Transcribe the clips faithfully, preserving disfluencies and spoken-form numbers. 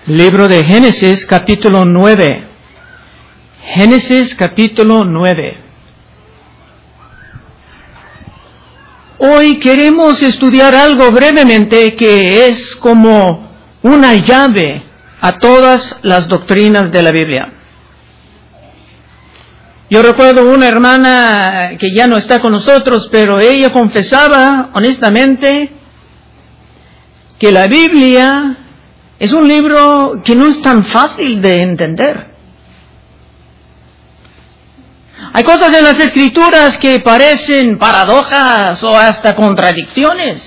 Libro de Génesis, capítulo nueve. Génesis, capítulo nueve. Hoy queremos estudiar algo brevemente que es como una llave a todas las doctrinas de la Biblia. Yo recuerdo una hermana que ya no está con nosotros, pero ella confesaba honestamente que la Biblia es un libro que no es tan fácil de entender. Hay cosas en las Escrituras que parecen paradojas o hasta contradicciones.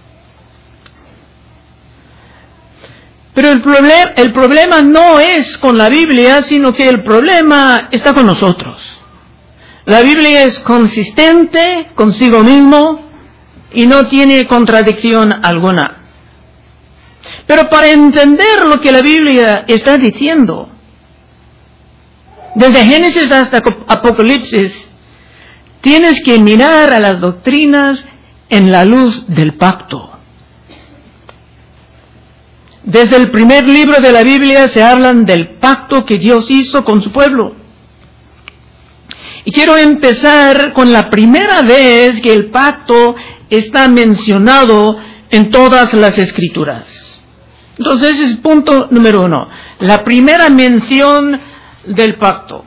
Pero el, problem- el problema no es con la Biblia, sino que el problema está con nosotros. La Biblia es consistente consigo mismo y no tiene contradicción alguna. Pero para entender lo que la Biblia está diciendo, desde Génesis hasta Apocalipsis, tienes que mirar a las doctrinas en la luz del pacto. Desde el primer libro de la Biblia se hablan del pacto que Dios hizo con su pueblo. Y quiero empezar con la primera vez que el pacto está mencionado en todas las Escrituras. Entonces ese es el punto número uno. La primera mención del pacto.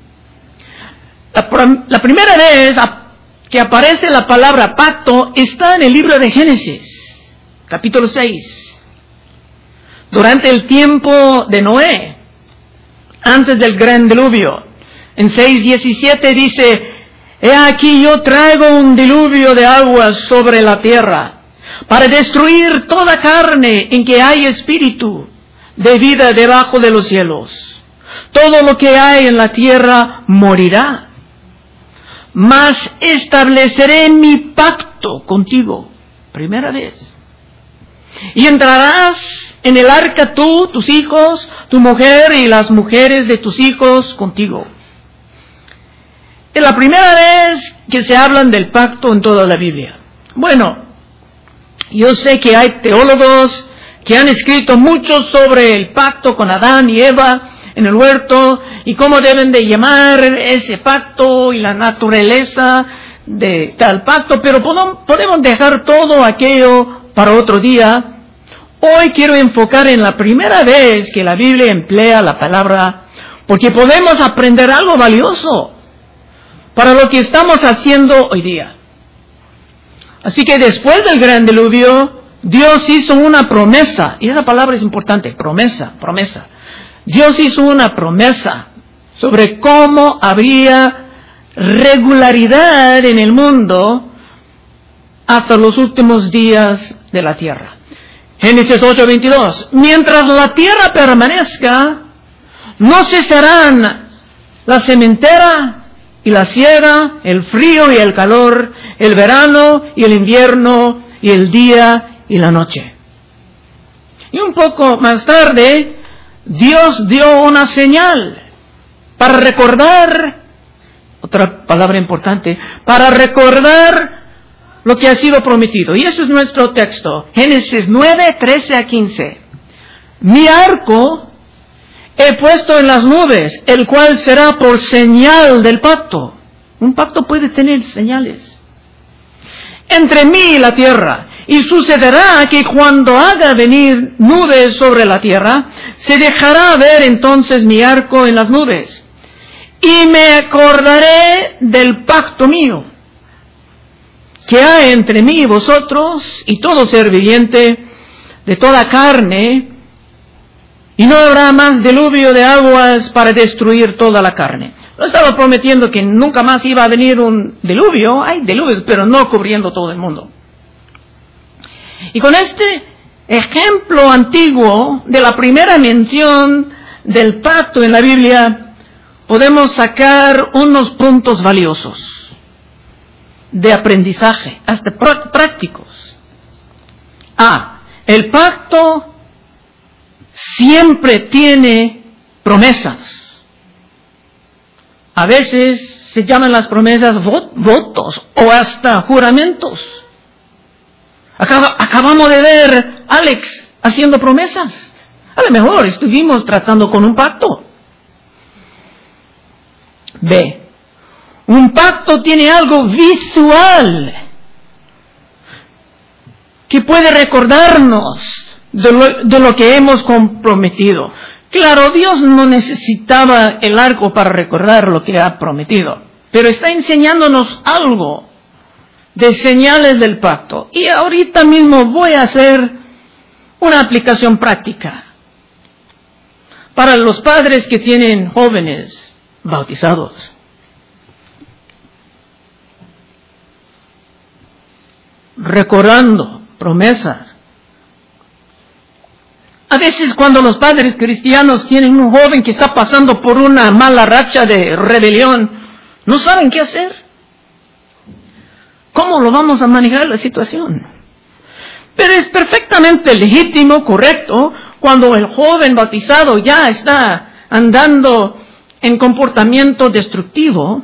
La, la primera vez que aparece la palabra pacto está en el libro de Génesis, capítulo seis. Durante el tiempo de Noé, antes del gran diluvio. En seis diecisiete dice: He aquí yo traigo un diluvio de aguas sobre la tierra, para destruir toda carne en que hay espíritu de vida debajo de los cielos. Todo lo que hay en la tierra morirá. Mas estableceré mi pacto contigo. Primera vez. Y entrarás en el arca tú, tus hijos, tu mujer y las mujeres de tus hijos contigo. Es la primera vez que se hablan del pacto en toda la Biblia. Bueno, yo sé que hay teólogos que han escrito mucho sobre el pacto con Adán y Eva en el huerto y cómo deben de llamar ese pacto y la naturaleza de tal pacto, pero podemos dejar todo aquello para otro día. Hoy quiero enfocar en la primera vez que la Biblia emplea la palabra, porque podemos aprender algo valioso para lo que estamos haciendo hoy día. Así que después del gran diluvio, Dios hizo una promesa, y esa palabra es importante, promesa, promesa. Dios hizo una promesa sobre cómo habría regularidad en el mundo hasta los últimos días de la tierra. Génesis ocho veintidós. Mientras la tierra permanezca, no cesarán la sementera y la siega, el frío y el calor, el verano y el invierno, y el día y la noche. Y un poco más tarde, Dios dio una señal para recordar, otra palabra importante, para recordar lo que ha sido prometido. Y eso es nuestro texto, Génesis nueve, trece a quince. Mi arco he puesto en las nubes, el cual será por señal del pacto. Un pacto puede tener señales. Entre mí y la tierra. Y sucederá que cuando haga venir nubes sobre la tierra, se dejará ver entonces mi arco en las nubes. Y me acordaré del pacto mío, que hay entre mí y vosotros y todo ser viviente de toda carne, y no habrá más diluvio de aguas para destruir toda la carne. No estaba prometiendo que nunca más iba a venir un diluvio. Hay diluvios, pero no cubriendo todo el mundo. Y con este ejemplo antiguo de la primera mención del pacto en la Biblia, podemos sacar unos puntos valiosos de aprendizaje, hasta prácticos. A. El pacto siempre tiene promesas. A veces se llaman las promesas votos o hasta juramentos. Acaba, acabamos de ver a Alex haciendo promesas. A lo mejor estuvimos tratando con un pacto. B. Un pacto tiene algo visual que puede recordarnos de lo, de lo que hemos comprometido. Claro, Dios no necesitaba el arco para recordar lo que ha prometido, pero está enseñándonos algo de señales del pacto. Y ahorita mismo voy a hacer una aplicación práctica para los padres que tienen jóvenes bautizados. Recordando promesa. A veces cuando los padres cristianos tienen un joven que está pasando por una mala racha de rebelión, no saben qué hacer. ¿Cómo lo vamos a manejar la situación? Pero es perfectamente legítimo, correcto, cuando el joven bautizado ya está andando en comportamiento destructivo,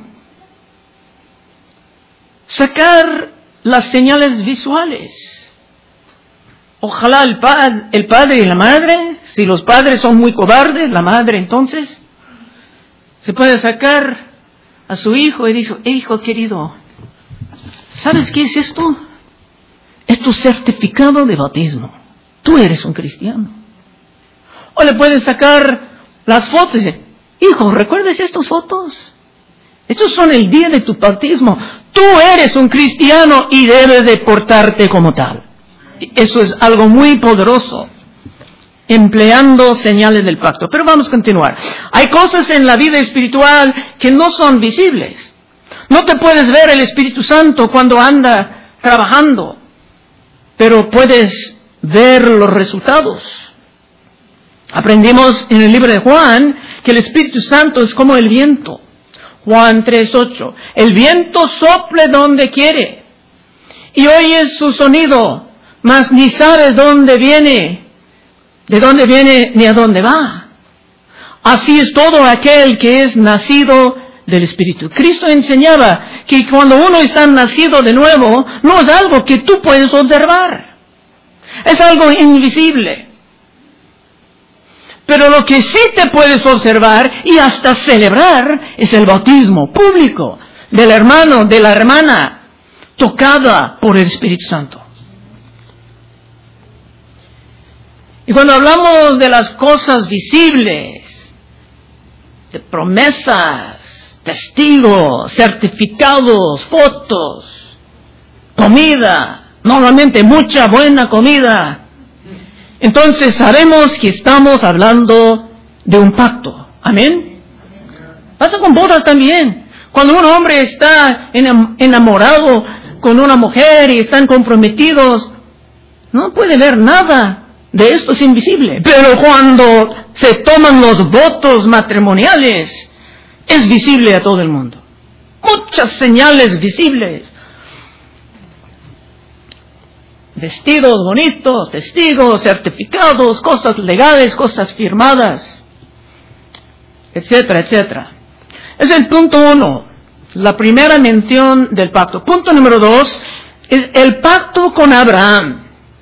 sacar las señales visuales. Ojalá el, pa- el padre y la madre, si los padres son muy cobardes, la madre entonces, se puede sacar a su hijo y dijo, hijo querido, ¿sabes qué es esto? Es tu certificado de bautismo. Tú eres un cristiano. O le pueden sacar las fotos y decir, hijo, ¿recuerdas estas fotos? Estos son el día de tu bautismo. Tú eres un cristiano y debes de portarte como tal. Eso es algo muy poderoso, empleando señales del pacto. Pero vamos a continuar. Hay cosas en la vida espiritual que no son visibles. No te puedes ver el Espíritu Santo cuando anda trabajando, pero puedes ver los resultados. Aprendimos en el libro de Juan que el Espíritu Santo es como el viento. Juan tres ocho. El viento sople donde quiere y oyes su sonido, mas ni sabes dónde viene, de dónde viene ni a dónde va. Así es todo aquel que es nacido del Espíritu. Cristo enseñaba que cuando uno está nacido de nuevo, no es algo que tú puedes observar. Es algo invisible. Pero lo que sí te puedes observar y hasta celebrar es el bautismo público del hermano, de la hermana, tocada por el Espíritu Santo. Y cuando hablamos de las cosas visibles, de promesas, testigos, certificados, fotos, comida, normalmente mucha buena comida, entonces sabemos que estamos hablando de un pacto. Amén. Pasa con bodas también. Cuando un hombre está enamorado con una mujer y están comprometidos, no puede ver nada de esto, es invisible. Pero cuando se toman los votos matrimoniales, es visible a todo el mundo. Muchas señales visibles. Vestidos bonitos, testigos, certificados, cosas legales, cosas firmadas, etcétera, etcétera. Es el punto uno, la primera mención del pacto. Punto número dos, es el pacto con Abraham.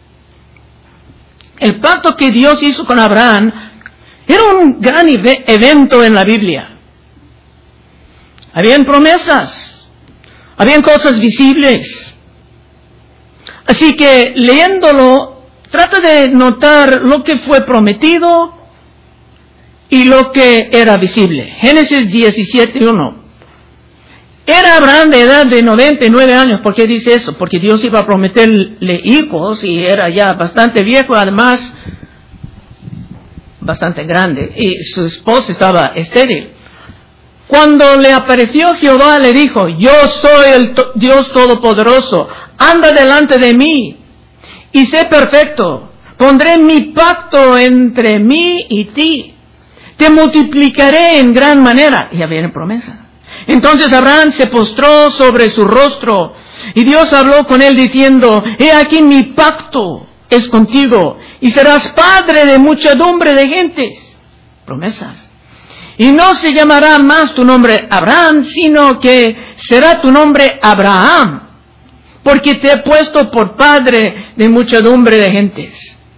El pacto que Dios hizo con Abraham era un gran evento en la Biblia. Habían promesas, habían cosas visibles. Así que leyéndolo, trata de notar lo que fue prometido y lo que era visible. Génesis diecisiete uno. Era Abraham de edad de noventa y nueve años. ¿Por qué dice eso? Porque Dios iba a prometerle hijos y era ya bastante viejo, además bastante grande. Y su esposa estaba estéril. Cuando le apareció Jehová, le dijo, yo soy el to- Dios Todopoderoso, anda delante de mí y sé perfecto. Pondré mi pacto entre mí y ti. Te multiplicaré en gran manera. Y había una promesa. Entonces Abraham se postró sobre su rostro y Dios habló con él diciendo, he aquí mi pacto es contigo y serás padre de muchedumbre de gentes. Promesas. Y no se llamará más tu nombre Abraham, sino que será tu nombre Abraham, porque te he puesto por padre de muchedumbre de gentes.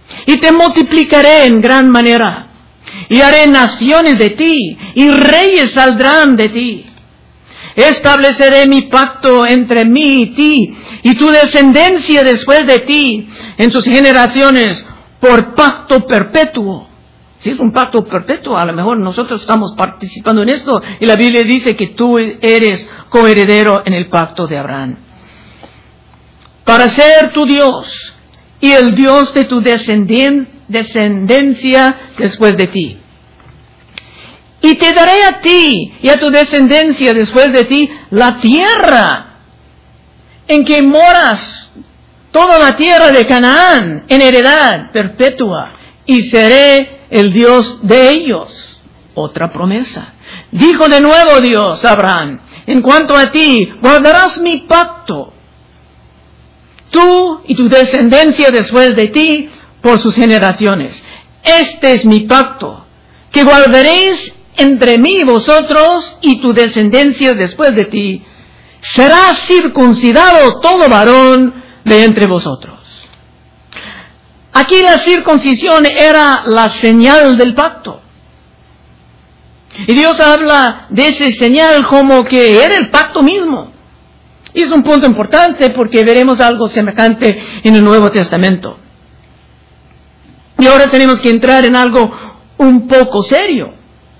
y te multiplicaré en gran manera, y haré naciones de ti, y reyes saldrán de ti. Estableceré mi pacto entre mí y ti, y tu descendencia después de ti, en sus generaciones, por pacto perpetuo. Si es un pacto perpetuo, a lo mejor nosotros estamos participando en esto, y la Biblia dice que tú eres coheredero en el pacto de Abraham. Para ser tu Dios, y el Dios de tu descendien- descendencia después de ti. Y te daré a ti y a tu descendencia después de ti la tierra en que moras, toda la tierra de Canaán, en heredad perpetua, y seré el Dios de ellos. Otra promesa. Dijo de nuevo Dios a Abraham: en cuanto a ti, guardarás mi pacto, tú y tu descendencia después de ti, por sus generaciones. Este es mi pacto, que guardaréis entre mí y vosotros y tu descendencia después de ti. Será circuncidado todo varón de entre vosotros. Aquí la circuncisión era la señal del pacto. Y Dios habla de esa señal como que era el pacto mismo. Y es un punto importante porque veremos algo semejante en el Nuevo Testamento. Y ahora tenemos que entrar en algo un poco serio.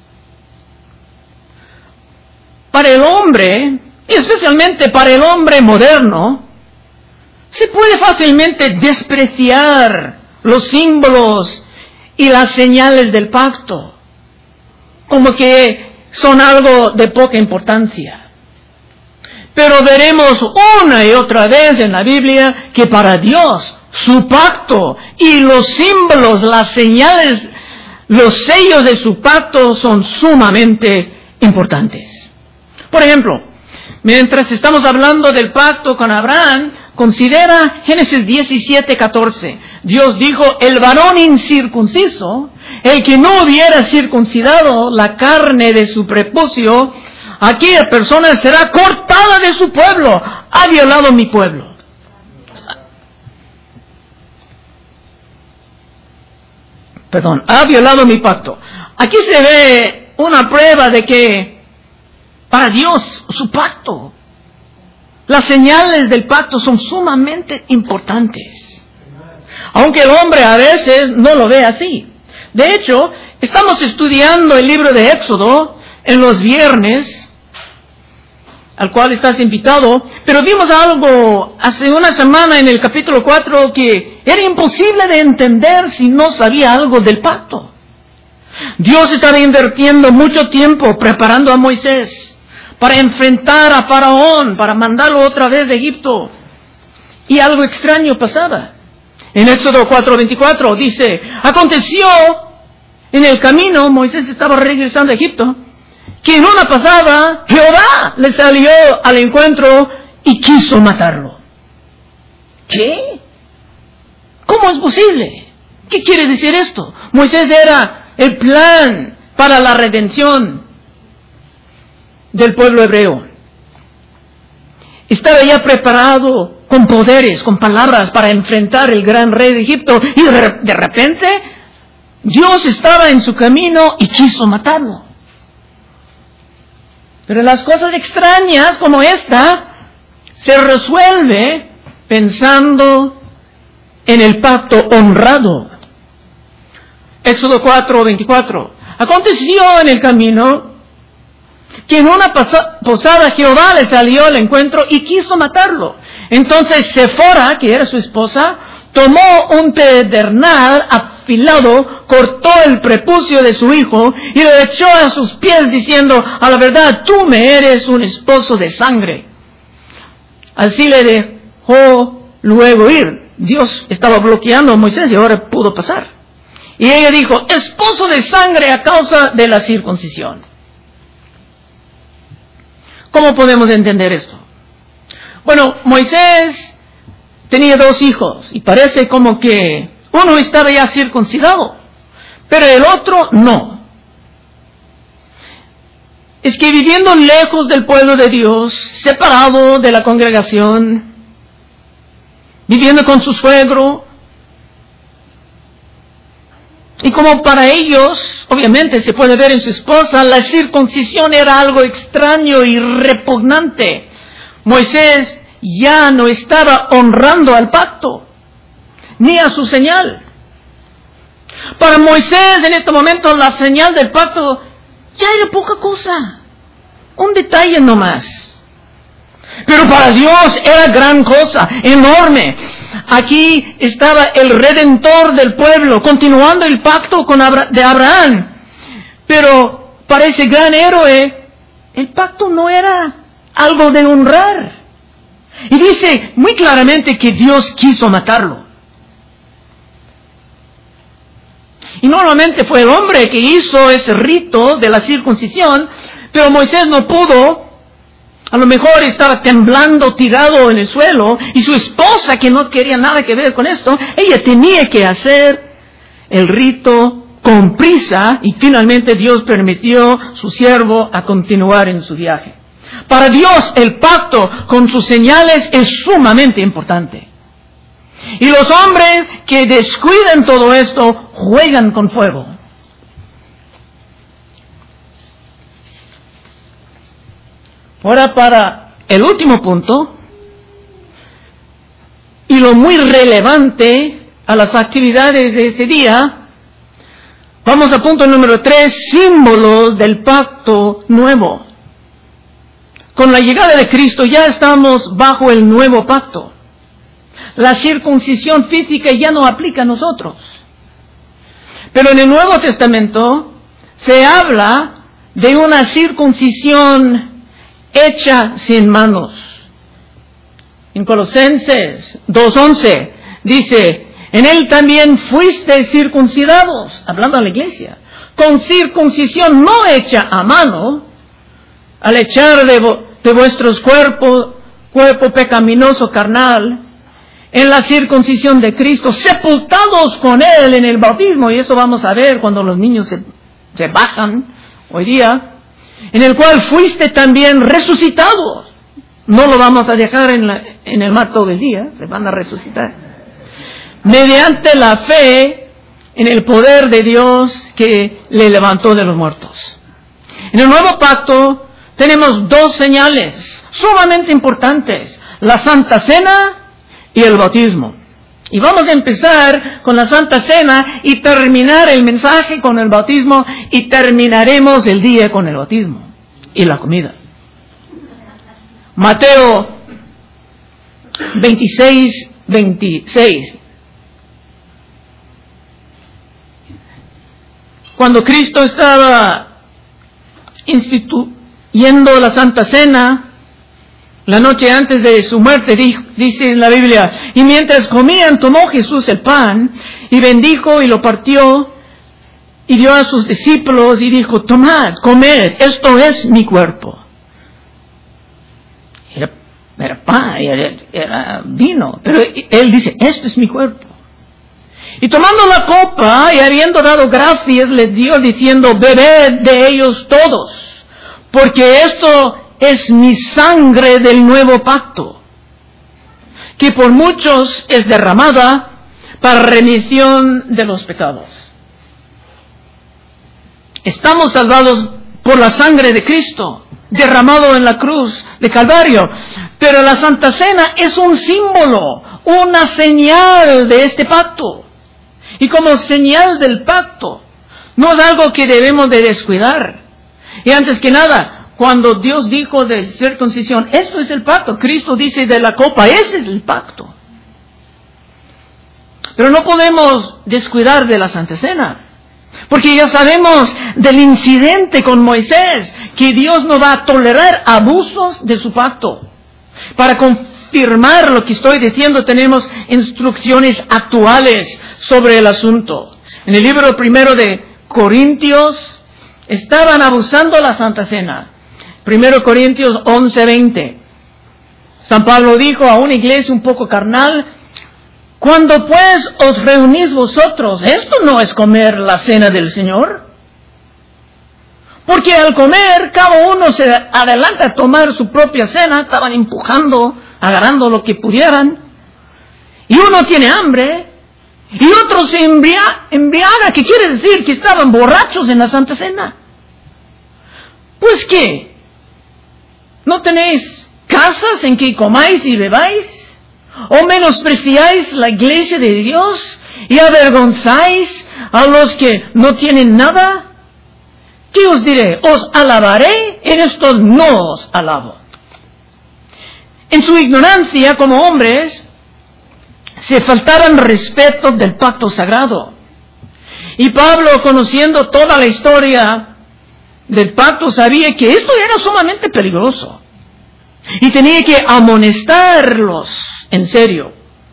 Para el hombre, y especialmente para el hombre moderno, se puede fácilmente despreciar los símbolos y las señales del pacto, como que son algo de poca importancia. Pero veremos una y otra vez en la Biblia que para Dios, su pacto y los símbolos, las señales, los sellos de su pacto son sumamente importantes. Por ejemplo, mientras estamos hablando del pacto con Abraham, considera Génesis diecisiete, catorce. Dios dijo: el varón incircunciso, el que no hubiera circuncidado la carne de su prepucio, aquella persona será cortada de su pueblo. Ha violado mi pueblo. Perdón, ha violado mi pacto. Aquí se ve una prueba de que para Dios, su pacto, las señales del pacto son sumamente importantes. Aunque el hombre a veces no lo ve así. De hecho, estamos estudiando el libro de Éxodo en los viernes, al cual estás invitado, pero vimos algo hace una semana en el capítulo cuatro que era imposible de entender si no sabía algo del pacto. Dios estaba invirtiendo mucho tiempo preparando a Moisés para enfrentar a Faraón, para mandarlo otra vez de Egipto. Y algo extraño pasaba. En Éxodo cuatro veinticuatro dice: aconteció en el camino, Moisés estaba regresando a Egipto, que en una pasada Jehová le salió al encuentro y quiso matarlo. ¿Qué? ¿Cómo es posible? ¿Qué quiere decir esto? Moisés era el plan para la redención del pueblo hebreo. Estaba ya preparado con poderes, con palabras para enfrentar el gran rey de Egipto, y de repente Dios estaba en su camino y quiso matarlo. Pero las cosas extrañas como esta se resuelve pensando en el pacto honrado. Éxodo cuatro veinticuatro. Aconteció en el camino que en una posada Jehová le salió al encuentro y quiso matarlo. Entonces Sefora, que era su esposa, tomó un pedernal afilado, cortó el prepucio de su hijo y lo echó a sus pies diciendo: a la verdad, tú me eres un esposo de sangre. Así le dejó luego ir. Dios estaba bloqueando a Moisés y ahora pudo pasar. Y ella dijo: esposo de sangre a causa de la circuncisión. ¿Cómo podemos entender esto? Bueno, Moisés tenía dos hijos y parece como que uno estaba ya circuncidado, pero el otro no. Es que viviendo lejos del pueblo de Dios, separado de la congregación, viviendo con su suegro, Y como para ellos, obviamente se puede ver en su esposa, la circuncisión era algo extraño y repugnante. Moisés ya no estaba honrando al pacto, ni a su señal. Para Moisés en este momento la señal del pacto ya era poca cosa, un detalle nomás. Pero para Dios era gran cosa, enorme. Aquí estaba el Redentor del pueblo, continuando el pacto con Abra- de Abraham. Pero para ese gran héroe, el pacto no era algo de honrar. Y dice muy claramente que Dios quiso matarlo. Y normalmente fue el hombre que hizo ese rito de la circuncisión, pero Moisés no pudo. A lo mejor estaba temblando, tirado en el suelo, y su esposa, que no quería nada que ver con esto, ella tenía que hacer el rito con prisa, y finalmente Dios permitió a su siervo a continuar en su viaje. Para Dios el pacto con sus señales es sumamente importante. Y los hombres que descuidan todo esto juegan con fuego. Ahora para el último punto, y lo muy relevante a las actividades de este día, vamos a punto número tres, símbolos del pacto nuevo. Con la llegada de Cristo ya estamos bajo el nuevo pacto. La circuncisión física ya no aplica a nosotros. Pero en el Nuevo Testamento se habla de una circuncisión hecha sin manos. En Colosenses dos once dice, en él también fuiste circuncidados, hablando a la iglesia, con circuncisión no hecha a mano, al echar de, vo- de vuestros cuerpos, cuerpo pecaminoso carnal, en la circuncisión de Cristo, sepultados con él en el bautismo, y eso vamos a ver cuando los niños se, se bajan hoy día, en el cual fuiste también resucitados. No lo vamos a dejar en, la, en el mar todo el día, se van a resucitar. Mediante la fe en el poder de Dios que le levantó de los muertos. En el nuevo pacto tenemos dos señales sumamente importantes, la Santa Cena y el bautismo. Y vamos a empezar con la Santa Cena y terminar el mensaje con el bautismo, y terminaremos el día con el bautismo y la comida. Mateo veintiséis, veintiséis. Cuando Cristo estaba instituyendo la Santa Cena, la noche antes de su muerte, dice en la Biblia, y mientras comían, tomó Jesús el pan, y bendijo y lo partió, y dio a sus discípulos, y dijo, tomad, comed, esto es mi cuerpo. Era, era pan, era, era vino, pero él dice, esto es mi cuerpo. Y tomando la copa, y habiendo dado gracias, les dio, diciendo, bebed de ellos todos, porque esto es mi sangre del nuevo pacto, que por muchos es derramada para remisión de los pecados. Estamos salvados por la sangre de Cristo, derramado en la cruz de Calvario. Pero la Santa Cena es un símbolo, una señal de este pacto. Y como señal del pacto, no es algo que debemos de descuidar. Y antes que nada, cuando Dios dijo de circuncisión, esto es el pacto. Cristo dice de la copa, ese es el pacto. Pero no podemos descuidar de la Santa Cena, porque ya sabemos del incidente con Moisés, que Dios no va a tolerar abusos de su pacto. Para confirmar lo que estoy diciendo, tenemos instrucciones actuales sobre el asunto. En el libro primero de Corintios, estaban abusando la Santa Cena. Primero Corintios once, veinte. San Pablo dijo a una iglesia un poco carnal, cuando pues os reunís vosotros, esto no es comer la cena del Señor. Porque al comer, cada uno se adelanta a tomar su propia cena, estaban empujando, agarrando lo que pudieran, y uno tiene hambre, Y otros se embria- embriagan, que quiere decir que estaban borrachos en la Santa Cena. Pues ¿qué? ¿No tenéis casas en que comáis y bebáis? ¿O menospreciáis la iglesia de Dios y avergonzáis a los que no tienen nada? ¿Qué os diré? ¿Os alabaré? En esto no os alabo. En su ignorancia como hombres, se faltaban respeto del pacto sagrado. Y Pablo, conociendo toda la historia del pacto, sabía que esto era sumamente peligroso. Y tenía que amonestarlos en serio.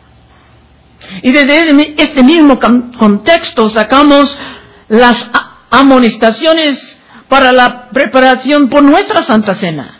Y desde este mismo contexto sacamos las amonestaciones para la preparación por nuestra Santa Cena.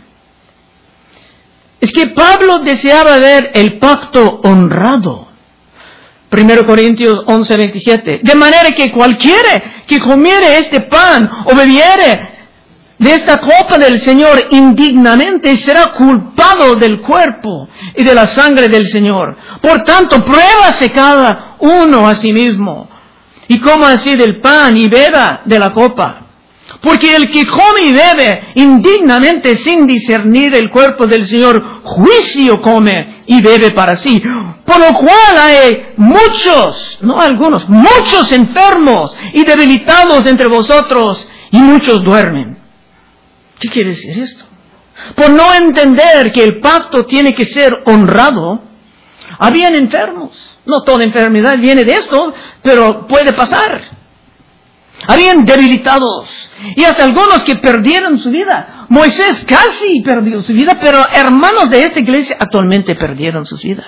Es que Pablo deseaba ver el pacto honrado. primero Corintios once, veintisiete. De manera que cualquiera que comiere este pan o bebiere de esta copa del Señor indignamente será culpado del cuerpo y de la sangre del Señor. Por tanto, pruébase cada uno a sí mismo, y coma así del pan y beba de la copa. Porque el que come y bebe indignamente sin discernir el cuerpo del Señor, juicio come y bebe para sí. Por lo cual hay muchos, no algunos, muchos enfermos y debilitados entre vosotros, y muchos duermen. ¿Qué quiere decir esto? Por no entender que el pacto tiene que ser honrado, habían enfermos. No toda enfermedad viene de esto, pero puede pasar. Habían debilitados, y hasta algunos que perdieron su vida. Moisés casi perdió su vida, pero hermanos de esta iglesia actualmente perdieron sus vidas.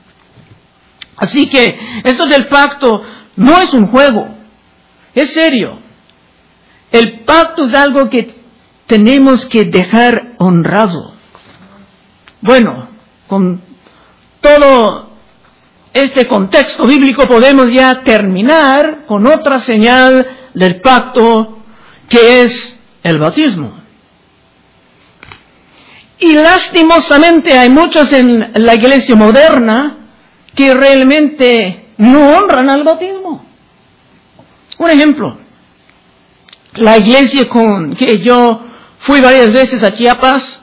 Así que esto del pacto no es un juego, es serio. El pacto es algo que tenemos que dejar honrado. Bueno, con todo este contexto bíblico podemos ya terminar con otra señal del pacto, que es el bautismo. Y lastimosamente hay muchos en la iglesia moderna que realmente no honran al bautismo. Un ejemplo, la iglesia con que yo fui varias veces a Chiapas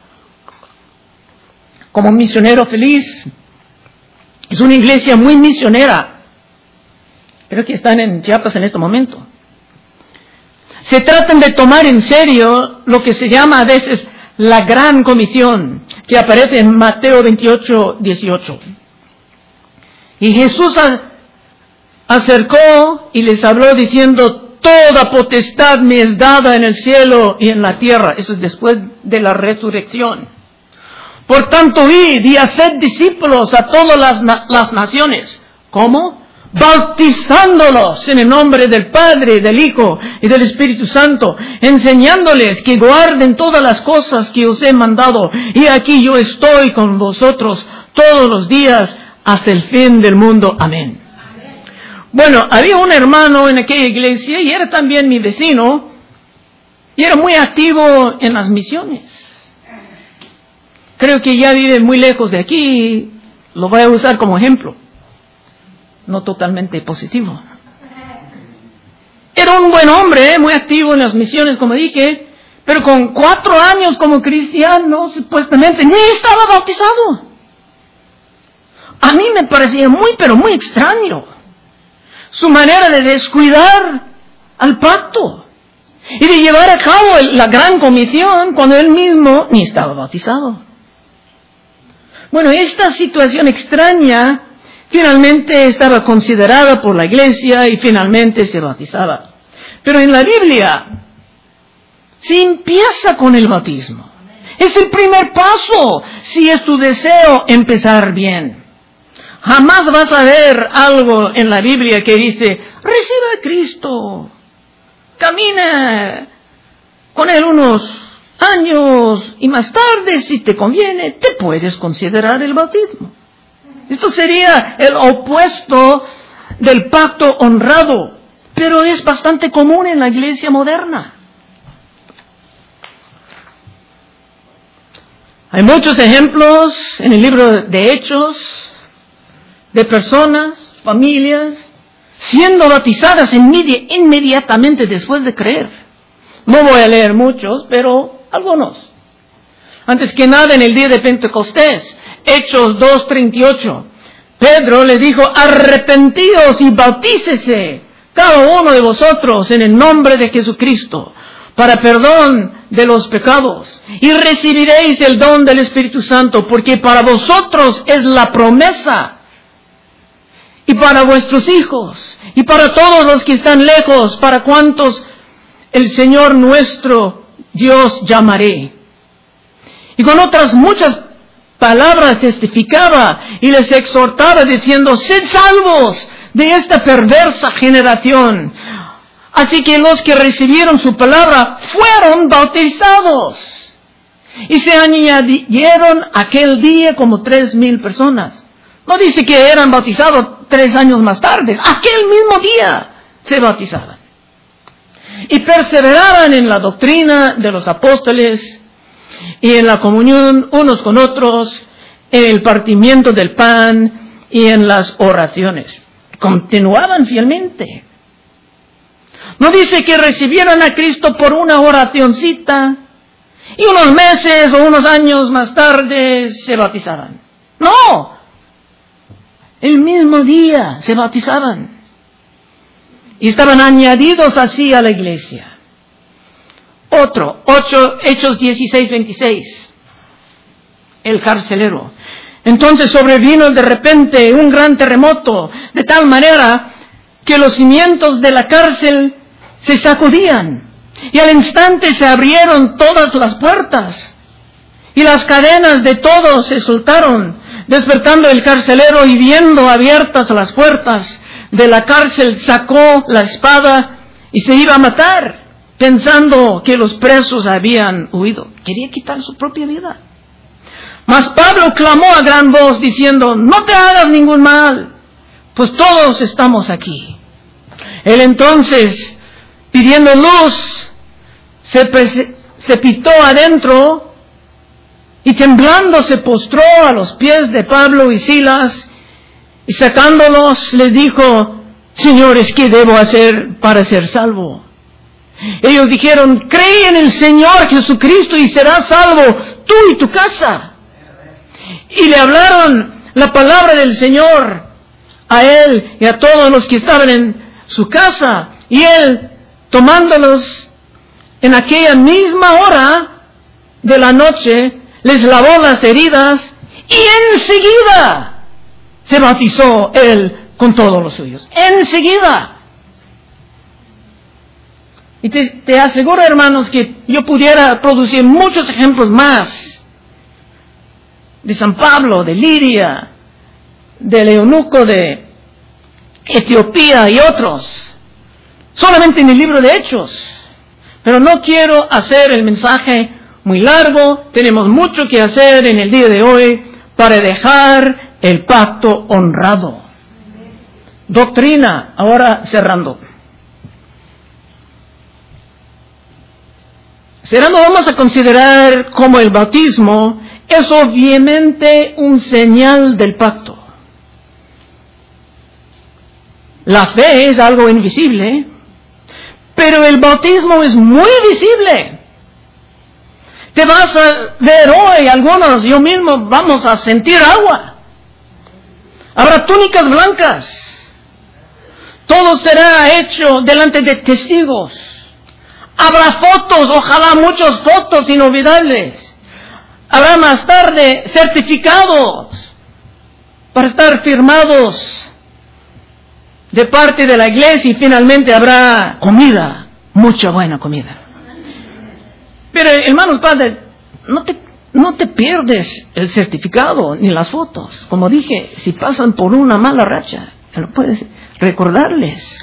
como misionero feliz, es una iglesia muy misionera. Creo que están en Chiapas en este momento. Se tratan de tomar en serio lo que se llama a veces la gran comisión, que aparece en Mateo veintiocho, dieciocho. Y Jesús a, acercó y les habló diciendo: toda potestad me es dada en el cielo y en la tierra. Eso es después de la resurrección. Por tanto, id y haced discípulos a todas las, las naciones. ¿Cómo? Bautizándolos en el nombre del Padre, del Hijo y del Espíritu Santo, enseñándoles que guarden todas las cosas que os he mandado. Y aquí yo estoy con vosotros todos los días hasta el fin del mundo. Amén. Amén. Bueno, había un hermano en aquella iglesia y era también mi vecino, y era muy activo en las misiones. Creo que ya vive muy lejos de aquí, lo voy a usar como ejemplo. No totalmente positivo. Era un buen hombre, muy activo en las misiones, como dije, pero con cuatro años como cristiano, supuestamente, ni estaba bautizado. A mí me parecía muy, pero muy extraño su manera de descuidar al pacto y de llevar a cabo la gran comisión cuando él mismo ni estaba bautizado. Bueno, esta situación extraña finalmente estaba considerada por la iglesia y finalmente se bautizaba. Pero en la Biblia se empieza con el bautismo. Es el primer paso si es tu deseo empezar bien. Jamás vas a ver algo en la Biblia que dice: recibe a Cristo, camina con Él unos años y más tarde, si te conviene, te puedes considerar el bautismo. Esto sería el opuesto del pacto honrado, pero es bastante común en la iglesia moderna. Hay muchos ejemplos en el libro de Hechos de personas, familias, siendo bautizadas inmedi- inmediatamente después de creer. No voy a leer muchos, pero algunos. Antes que nada, en el día de Pentecostés, Hechos dos treinta y ocho, Pedro le dijo, arrepentíos y bautícese cada uno de vosotros en el nombre de Jesucristo para perdón de los pecados, y recibiréis el don del Espíritu Santo, porque para vosotros es la promesa, y para vuestros hijos, y para todos los que están lejos, para cuantos el Señor nuestro Dios llamaré. Y con otras muchas palabras testificaba y les exhortaba diciendo, sed salvos de esta perversa generación. Así que los que recibieron su palabra fueron bautizados. Y se añadieron aquel día como tres mil personas. No dice que eran bautizados tres años más tarde. Aquel mismo día se bautizaban. Y perseveraban en la doctrina de los apóstoles y en la comunión unos con otros, en el partimiento del pan y en las oraciones. Continuaban fielmente. No dice que recibieran a Cristo por una oracioncita y unos meses o unos años más tarde se bautizaban. No, el mismo día se bautizaban y estaban añadidos así a la iglesia. Otro, ocho, Hechos dieciséis veintiséis, el carcelero. Entonces sobrevino de repente un gran terremoto, de tal manera que los cimientos de la cárcel se sacudían, y al instante se abrieron todas las puertas, y las cadenas de todos se soltaron. Despertando el carcelero y viendo abiertas las puertas de la cárcel, sacó la espada y se iba a matar, pensando que los presos habían huido. Quería quitar su propia vida. Mas Pablo clamó a gran voz diciendo, no te hagas ningún mal, pues todos estamos aquí. Él entonces, pidiendo luz, se precipitó adentro y temblando se postró a los pies de Pablo y Silas, y sacándolos les dijo, señores, ¿qué debo hacer para ser salvo? Ellos dijeron, cree en el Señor Jesucristo y serás salvo tú y tu casa. Y le hablaron la palabra del Señor a él y a todos los que estaban en su casa. Y él, tomándolos en aquella misma hora de la noche, les lavó las heridas y enseguida se bautizó él con todos los suyos. Enseguida. Y te, te aseguro, hermanos, que yo pudiera producir muchos ejemplos más de San Pablo, de Lidia, del eunuco de Etiopía y otros, solamente en el libro de Hechos. Pero no quiero hacer el mensaje muy largo. Tenemos mucho que hacer en el día de hoy para dejar el pacto honrado. Doctrina, ahora cerrando. Cerrando, vamos a considerar como el bautismo es obviamente un señal del pacto. La fe es algo invisible, pero el bautismo es muy visible. Te vas a ver hoy, algunos, yo mismo, vamos a sentir agua. Habrá túnicas blancas. Todo será hecho delante de testigos. Habrá fotos, ojalá muchas fotos inolvidables. Habrá más tarde certificados para estar firmados de parte de la iglesia, y finalmente habrá comida, mucha buena comida. Pero, hermanos padres, no te, no te pierdes el certificado ni las fotos. Como dije, si pasan por una mala racha, no puedes recordarles.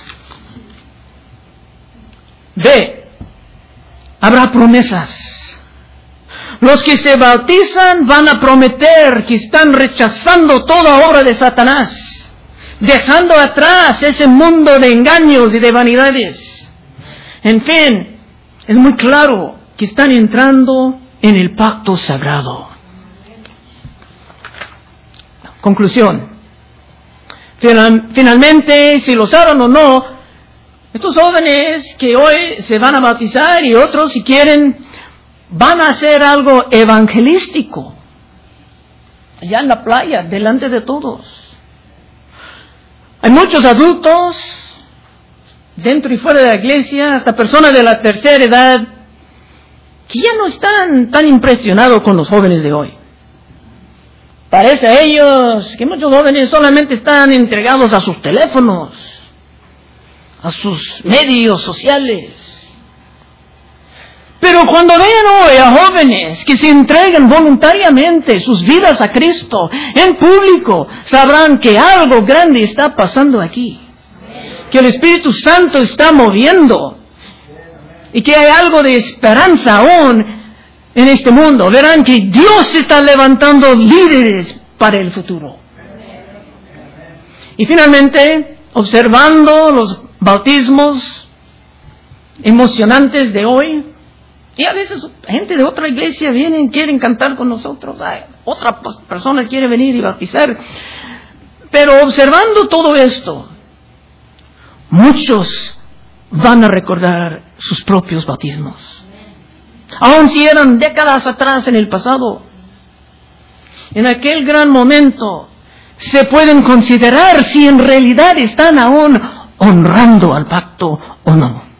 B, habrá promesas. Los que se bautizan van a prometer que están rechazando toda obra de Satanás, dejando atrás ese mundo de engaños y de vanidades. En fin, es muy claro que están entrando en el pacto sagrado. Conclusión. Finalmente, si lo saben o no, estos jóvenes que hoy se van a bautizar y otros, si quieren, van a hacer algo evangelístico allá en la playa, delante de todos. Hay muchos adultos, dentro y fuera de la iglesia, hasta personas de la tercera edad, que ya no están tan impresionados con los jóvenes de hoy. Parece a ellos que muchos jóvenes solamente están entregados a sus teléfonos, a sus medios sociales. Pero cuando vean hoy a jóvenes que se entregan voluntariamente sus vidas a Cristo en público, sabrán que algo grande está pasando aquí, que el Espíritu Santo está moviendo y que hay algo de esperanza aún en este mundo. Verán que Dios está levantando líderes para el futuro. Y finalmente, observando los bautismos emocionantes de hoy, y a veces gente de otra iglesia viene y quieren cantar con nosotros, ay, otra persona quiere venir y bautizar, pero observando todo esto, muchos van a recordar sus propios bautismos, aun si eran décadas atrás en el pasado. En aquel gran momento se pueden considerar si en realidad están aún honrando al pacto o no.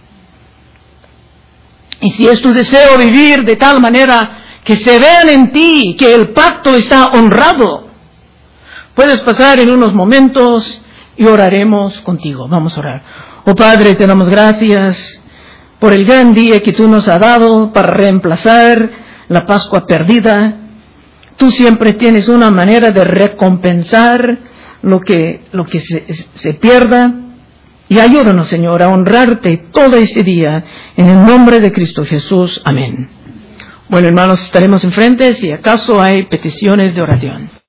Y si es tu deseo vivir de tal manera que se vean en ti que el pacto está honrado, puedes pasar en unos momentos y oraremos contigo. Vamos a orar. Oh Padre, te damos gracias por el gran día que tú nos has dado para reemplazar la Pascua perdida. Tú siempre tienes una manera de recompensar lo que, lo que se, se pierda. Y ayúdanos, Señor, a honrarte todo este día, en el nombre de Cristo Jesús. Amén. Bueno, hermanos, estaremos enfrente si acaso hay peticiones de oración.